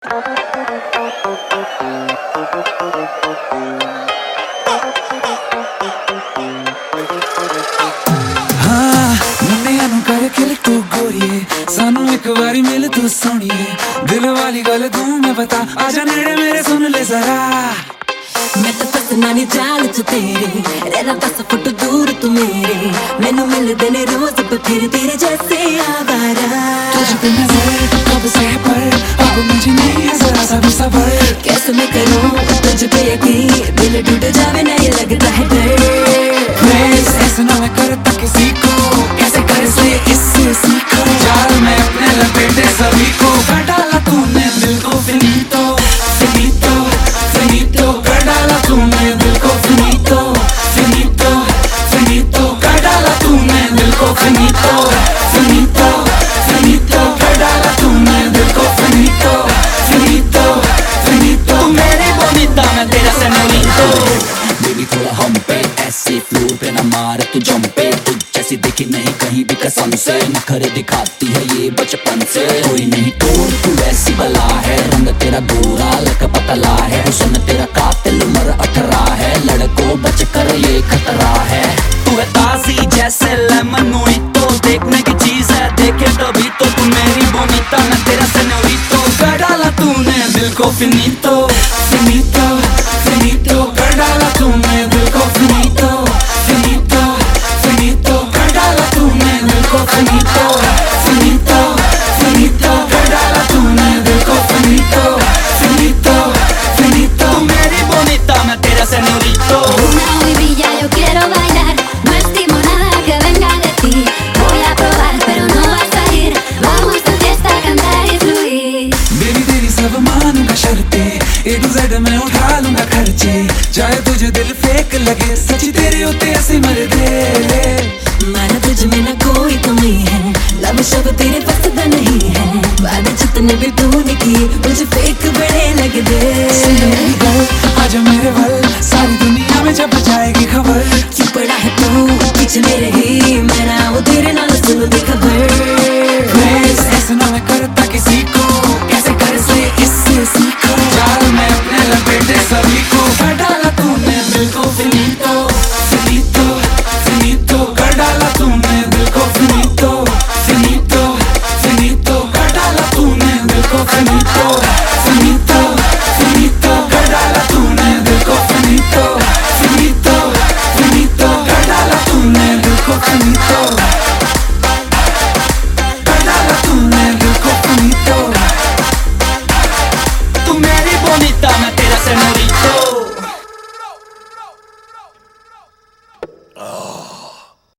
सानू एक बारी मिल तू सोनिए, दिल वाली गल तू मैं बता, आजा नेड़े मेरे सुन ले जरा। मैं तो फसना नहीं जाल च तेरे, रहना 10 फुट दूर तू मेरे, मैनू मिलदे ने रोज बथेरे तेरे जैसे आवारा। तुझ पे नजर तो कब से पर, अब मुझे नहीं है जरा सा भी सबर। कैसे मैं करूं तुझ पे यकीन, दिल टूट जावे ना ये लगता है डर। ऐसे ना मैं करता किसी को, कैसे कर से इससे सीखो। जाल मैं अपने लपेटे सभी को, कर डाला तूने दिल को फिनीतो, फिनीतो, फिनीतो। कर डाला तूने दिल को फिनीतो, फिनीतो, फिनीतो। कर डाला तूने दिल को फिनीतो, फिनीतो, फिनीतो। कर डाला तूने दिल को फिनीतो, फिनीतो, फिनीतो। तू मेरी बोनीता मैं तेरा सेनोरितो। बेबी थोड़ा हम पे, ऐसे फ्लोर पे ना मार तू जम पे। तुझ जैसी दिखी नहीं कहीं भी कसम से, नखरे दिखाती है ये बचपन से। कोई नहीं तोड़ तू वैसी बला है, रंग तेरा गोरा लक पतला है, हुस्न तेरा कातिल उम्र 18 है, लड़कों बच कर ये खतरा है। तू है ताजी जैसे लेमन मोहितो, देखने की चीज है देखे तभी तो। तू मेरी बोनीता मैं तेरा सेनोरितो। कर डाला तूने दिल को फिनीतो, फिनीतो, फिनीतो। कर डाला तूने दिल को फिनीतो, फिनीतो, फिनीतो। कर डाला तूने दिल को फिनीतो, फिनीतो, फिनीतो। कर डाला तूने दिल को फिनीतो, फिनीतो, फिनीतो। तू मेरी बोनीता मैं तेरा सेनोरितो। Una hoy brilla, yo quiero bailar, no estimo nada que venga de ti. Voy a probar pero no vas a ir, vamos de fiesta a cantar y fluir. Baby तेरी सब मानूंगा शर्ते, A to Z मैं उठा लूंगा खर्चे, चाहे तुझे दिल फेक लगे, सच तेरे होते ऐसे मर दे। माना तुझ में ना कोई कमी है, लब शब तेरे पसंद नहीं है, वादे जितने भी तूने किए मुझे फेक बड़े लग दे। आजा मेरे वल, सारी दुनिया में जब जाएगी खबर, क्यों पड़ा है तू पीछे मेरे ही, मैं ना वो तेरे नाल सुन दे खबर। ऐसे ना मैं करता किसी को, कैसे कर से इससे सीखो। जाल मैं अपने लपेटे सभी को, कर डाला तूने दिल को फिनीतो, फिनीतो, फिनीतो। कर डाला तूने दिल को फिनीतो, फिनीतो, फिनीतो। कर डाला तूने दिल को फिनीतो, फिनीतो, फिनीतो। कर डाला तूने दिल को फिनीतो, फिनीतो, फिनीतो। कर डाला तूने दिल को फिनीतो, कर डाला तूने दिल को फिनीतो। तू मेरी बोनीता मैं तेरा सेनोरितो।